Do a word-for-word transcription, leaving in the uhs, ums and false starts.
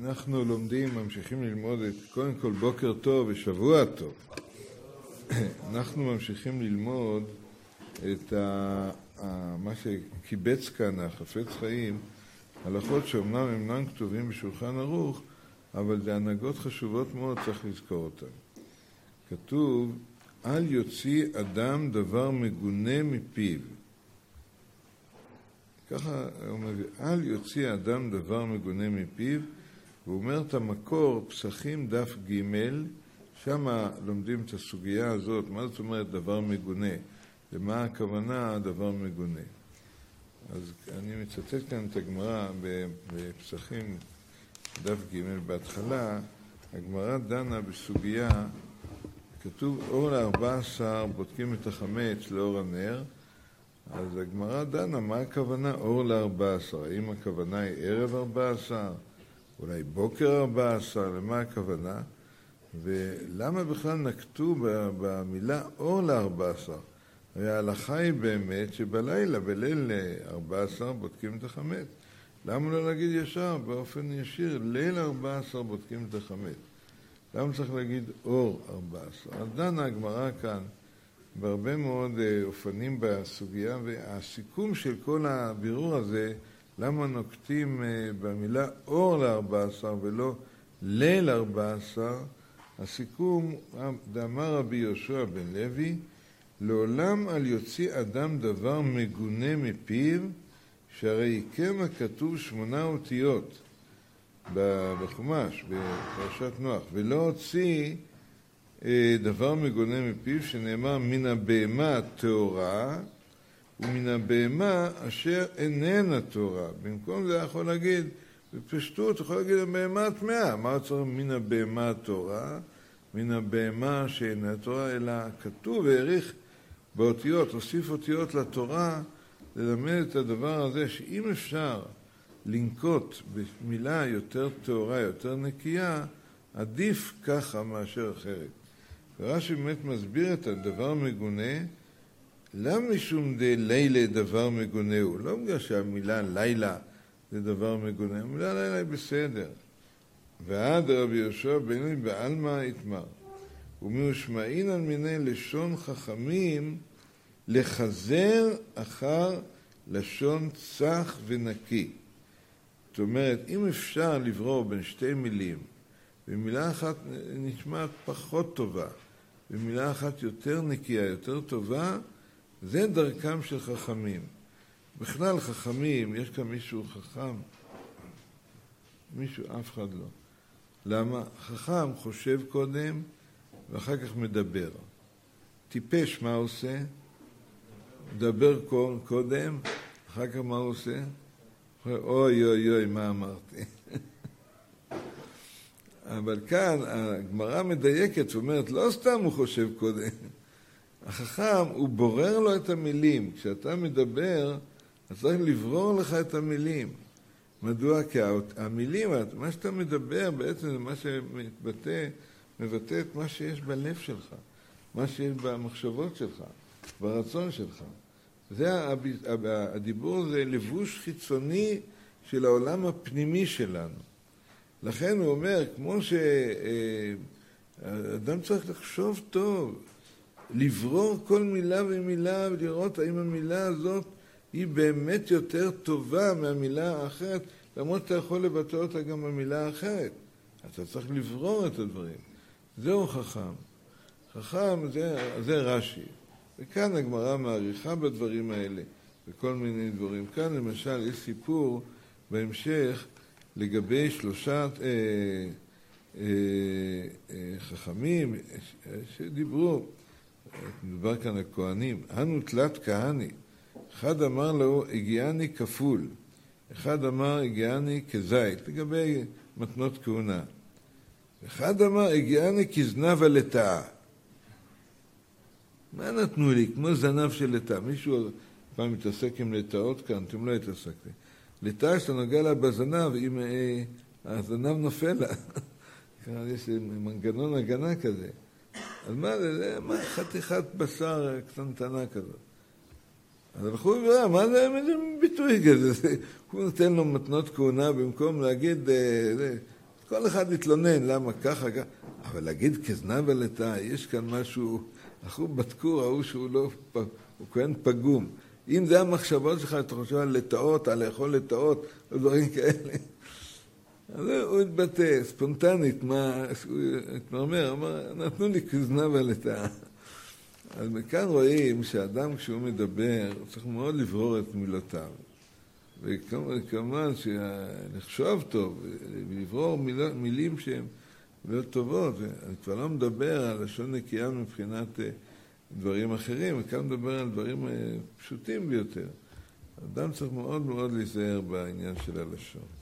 אנחנו לומדים, ממשיכים ללמוד את, קודם כל בוקר טוב ושבוע טוב. אנחנו ממשיכים ללמוד את ה, ה, מה שקיבץ כאן, החפץ חיים, הלכות שאומנם אינם כתובים בשולחן ערוך, אבל זה הנהגות חשובות מאוד, צריך לזכור אותן. כתוב, אל יוציא אדם דבר מגונה מפיו. ככה הוא מביא, אל יוציא אדם דבר מגונה מפיו, והוא אומר את המקור, פסחים דף ג', שם לומדים את הסוגיה הזאת, מה זאת אומרת דבר מגונה, למה הכוונה דבר מגונה. אז אני מצטט כאן את הגמרא בפסחים דף ג', בהתחלה הגמרא דנה בסוגיה, כתוב אור ל-ארבע עשרה בודקים את החמץ לאור הנר, אז הגמרא דנה מה הכוונה אור ל-ארבע עשרה, האם הכוונה היא ערב ארבע עשרה, אולי בוקר ארבע עשרה, למה הכוונה? ולמה בכלל נקטו במילה אור ל-ארבע עשרה? הרי ההלכה היא באמת שבלילה, בליל ארבע עשרה בודקים את החמץ. למה לא להגיד ישר באופן ישיר, ליל ארבע עשרה בודקים את החמץ? למה צריך להגיד אור ארבע עשרה? אז דנה הגמרא כאן בהרבה מאוד אופנים בסוגיה, והסיכום של כל הבירור הזה, למה נוקטים במילה אור ל-ארבע עשרה ולא ליל ארבע עשרה, הסיכום, דאמר רבי יהושע בן לוי, לעולם על יוציא אדם דבר מגונה מפיו, שהרי כמה כתוב שמונה אותיות בחומש, בפרשת נוח, ולא הוציא דבר מגונה מפיו, שנאמר מן הבהמה הטהורה, ומן הבהמה אשר איננה טהורה. במקום זה יכול להגיד, בפשטות יכול להגיד הבהמה הטמאה. מה צריך מן הבהמה הטהורה? מן הבהמה שאינה טהורה, אלא כתוב והעריך באותיות, הוסיף אותיות לתורה, ללמד את הדבר הזה, שאם אפשר לנקוט במילה יותר טהורה, יותר נקייה, עדיף ככה מאשר אחרת. ורש"י באמת מסביר את הדבר מגונה, למה משום די לילה דבר מגונה הוא? לא בגלל שהמילה לילה זה דבר מגונה, המילה לילה היא בסדר. ועד רבי יהושע בן לוי בעלמא יתמר. ומיושמעין על מיני לשון חכמים לחזר אחר לשון צח ונקי. זאת אומרת, אם אפשר לברור בין שתי מילים, ומילה אחת נשמעת פחות טובה, ומילה אחת יותר נקייה, יותר טובה, זה דרכם של חכמים. בכלל חכמים, יש כאן מישהו חכם? מישהו, אף אחד לא. למה? חכם חושב קודם, ואחר כך מדבר. טיפש מה עושה? מדבר קודם, אחר כך מה עושה? אוי אוי אוי, מה אמרתי? אבל כאן הגמרא מדייקת ואומרת, לא סתם הוא חושב קודם. החכם, הוא בורר לו את המילים. כשאתה מדבר, אתה צריך לברור לך את המילים. מדוע? כי המילים, מה שאתה מדבר בעצם זה מה שמתבטא, מבטא את מה שיש בלב שלך, מה שיש במחשבות שלך, ברצון שלך. זה הדיבור, זה לבוש חיצוני של העולם הפנימי שלנו. לכן הוא אומר, כמו שאדם צריך לחשוב טוב, לברור כל מילה ומילה ולראות האם המילה הזאת היא באמת יותר טובה מהמילה האחרת, למרות שאתה יכול לבטא אותה גם במילה האחרת. אתה צריך לברור את הדברים. זהו חכם. חכם זה, זה רש"י. וכאן הגמרא מעריכה בדברים האלה, בכל מיני דברים. כאן למשל יש סיפור בהמשך לגבי שלושת אה, אה, אה, חכמים שדיברו, מדובר כאן הכהנים, אנו תלת כהני, אחד אמר לו הגיעני כפול, אחד אמר הגיעני כזית, לגבי מתנות כהונה, אחד אמר הגיעני כזנב הלטאה. מה נתנו לי? כמו זנב של לטאה. מישהו פעם מתעסק עם לטאות כאן, אתם לא התעסקתם. לטאה שאתה נוגע לה בזנב, אם אה, הזנב נופל לה. יש מנגנון הגנה כזה. אז מה זה? זה מה, חתיכת בשר קטנטנה כזאת. אז הלכו ובראה, מה זה? איזה ביטוי כזה? הוא נותן לו מתנות כהונה במקום להגיד, זה, כל אחד יתלונן למה ככה, ככה. אבל להגיד כזנב ולטאה, יש כאן משהו, אנחנו בדקו, ראו שהוא לא, הוא כהן פגום. אם זה המחשבות שלך, אתה חושב על לטאות, על לאכול לטאות, או דברים כאלה. אז הוא התבטא ספונטנית, מה, הוא התמרמר, אמר, נתנו לי כזנב ולטאה. אז מכאן רואים שאדם כשהוא מדבר, הוא צריך מאוד לברור את מילותיו. וכמובן שנחשוב טוב, ולברור מיל, מילים שהן מילות טובות. אני כבר לא מדבר על לשון נקייה מבחינת דברים אחרים, וכאן מדבר על דברים פשוטים ביותר. אדם צריך מאוד מאוד להיזהר בעניין של הלשון.